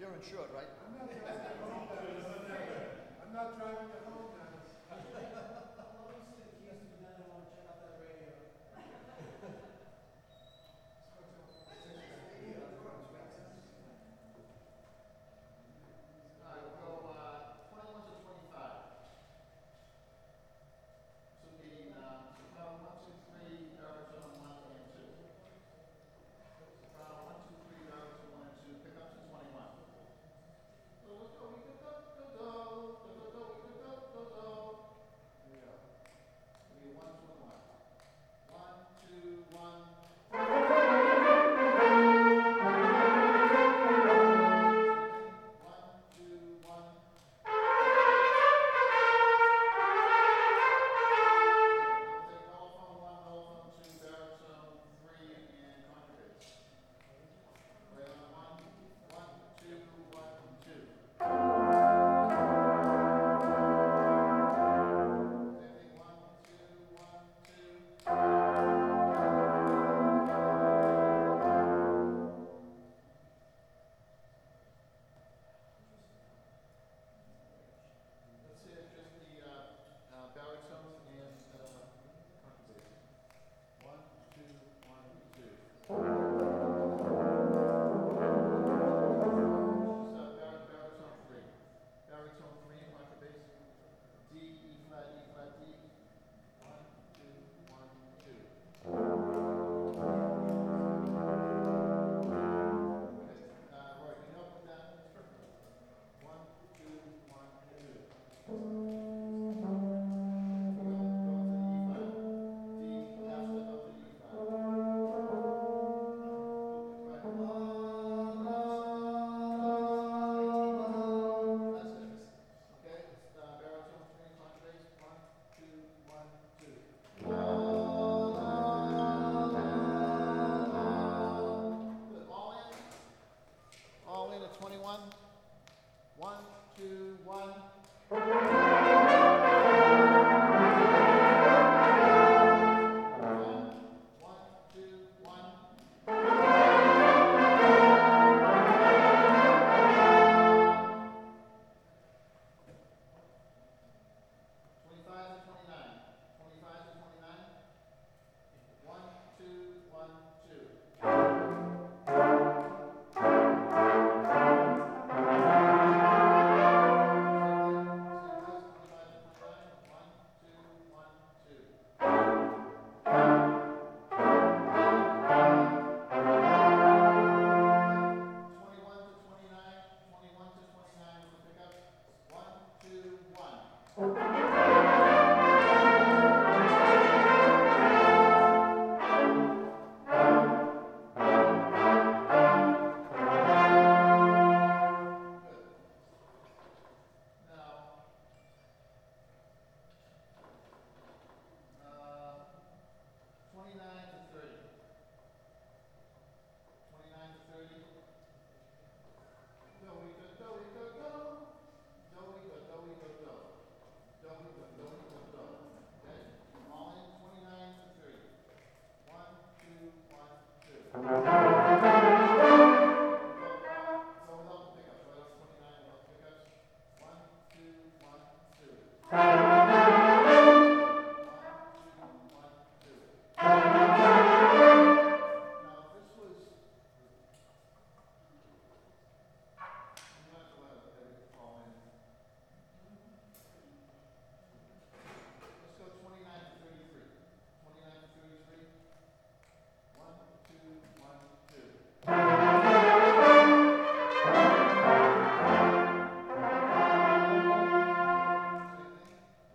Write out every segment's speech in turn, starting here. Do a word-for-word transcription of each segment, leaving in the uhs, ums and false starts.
you're insured, right? I'm not driving you home, Dennis. I'm not driving you home, Dennis. Let me see the keys to the I want to check out that radio. All right, we'll go uh, twenty-one to twenty-five. So the uh, soprano one, two, three, baritone one and two. Soprano one, two, three, baritone one and two. Pickups to twenty-one. Do do do do do do do do do do do do do. Here we go. Give me one twenty-one. One, two, one. One, two, one. I'll take mellophone one, mellophone two, baritone three, and contrabass. Right on one, one, two, one, two. Everything one, two, one, two. Let's hear just the uh, uh, baritone and uh, contrabass. One, two, one, two. Just uh, bar- baritone three. Baritone three and contrabass. D, E flat, E flat, D. One, two, one, two. Okay. Uh, Roy, can you help with that? One, two, one, two. Go, go to the E flat. D, half step up to E flat. Right. That's it. Okay, uh, baritone three, contrabass. One, two, one, two. Good. All in? All in at twenty-one. One, two, one. One, one, two, one. Twenty-five to twenty-nine. Twenty-five to twenty-nine. One, two, one, two. Twenty-one to twenty-nine. Twenty-one to twenty-nine with the pickups. One, two, one. Good. Now, uh, twenty-nine to thirty. Twenty-nine to thirty. Do we go, do we go, do. Do we go, do we go, do. Do we go, do we go, do. Okay? All in, twenty-nine to thirty. One, two, one, two. Go, uh, so without the pickups, right off twenty-nine without the pickups. One, two, one, two. One, two, one, two. Now, this was. I'm not gonna let it fall in. Let's go twenty-nine to thirty-three. Twenty-nine to thirty-three. One, two, one, two. Same thing.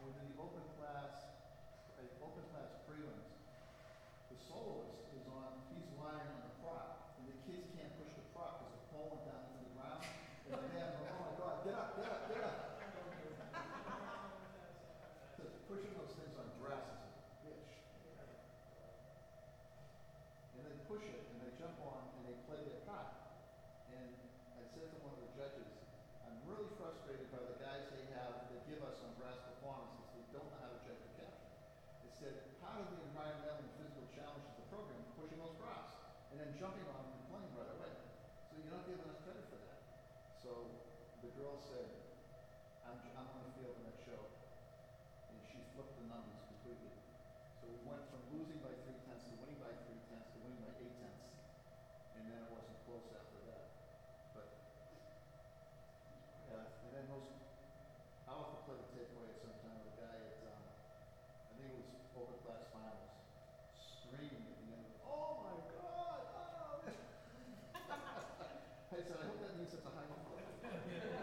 when we're in the open class, uh, open class prelims, the soloist is on, he's lying on the prop, and the kids can't push the prop because the pole went down into the ground, and the man, oh my God, get up, get up, get up. Because pushing those things on grass is a bitch. And they push it, and they jump on, and they play their part. And I said to one of the judges, I'm really frustrated by the guys they have, that give us on grass performances, they don't know how to judge the caption. I said, part of the environmental and physical challenge of the program is pushing those props, and then jumping on them and playing right away. So you're not giving us credit for that. So the girl said, I'm, I'm on the field in that show. And she flipped the numbers completely. So we went from losing by three tenths to winning by three tenths to winning by eight tenths. And then it wasn't close after that. But, yeah, and then those, I'll have to play the takeaway at some time with a guy at, um, I think it was over class finals, screaming at the end of it, oh my God, oh. I said, I hope that means it's a high number.